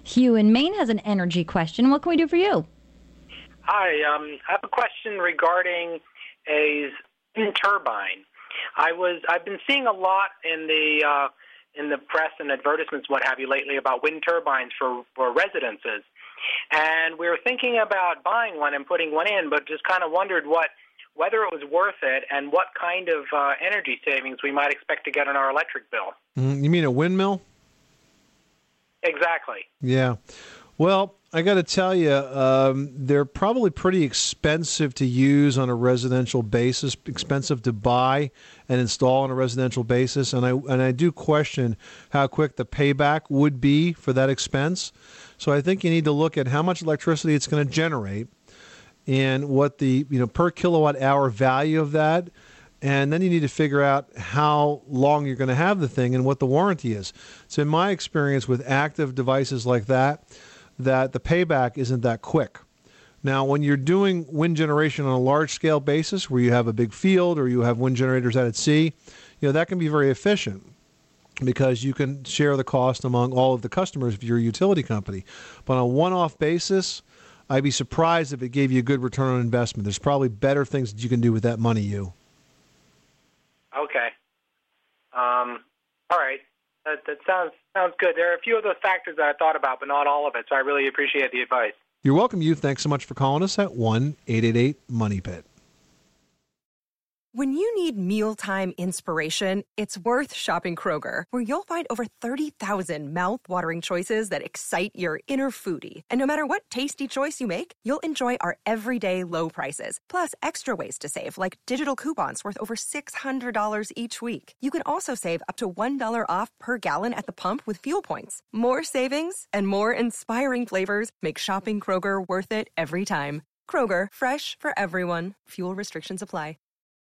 Hugh in Maine has an energy question. What can we do for you? Hi, I have a question regarding a wind turbine. I've been seeing a lot in the press and advertisements, what have you, lately about wind turbines for residences, and we were thinking about buying one and putting one in, but just kind of wondered whether it was worth it and what kind of energy savings we might expect to get on our electric bill. You mean a windmill? Exactly. Yeah. Well, I got to tell you, they're probably pretty expensive to use on a residential basis, expensive to buy and install on a residential basis, and I do question how quick the payback would be for that expense. So I think you need to look at how much electricity it's going to generate and what the per kilowatt hour value of that. And then you need to figure out how long you're going to have the thing and what the warranty is. So in my experience with active devices like that the payback isn't that quick. Now, when you're doing wind generation on a large-scale basis where you have a big field or you have wind generators out at sea, that can be very efficient because you can share the cost among all of the customers of your utility company. But on a one-off basis, I'd be surprised if it gave you a good return on investment. There's probably better things that you can do with that money, Okay. All right. That sounds good. There are a few of those factors that I thought about, but not all of it, so I really appreciate the advice. You're welcome, Thanks so much for calling us at 1-888-MONEY-PIT. When you need mealtime inspiration, it's worth shopping Kroger, where you'll find over 30,000 mouth-watering choices that excite your inner foodie. And no matter what tasty choice you make, you'll enjoy our everyday low prices, plus extra ways to save, like digital coupons worth over $600 each week. You can also save up to $1 off per gallon at the pump with fuel points. More savings and more inspiring flavors make shopping Kroger worth it every time. Kroger, fresh for everyone. Fuel restrictions apply.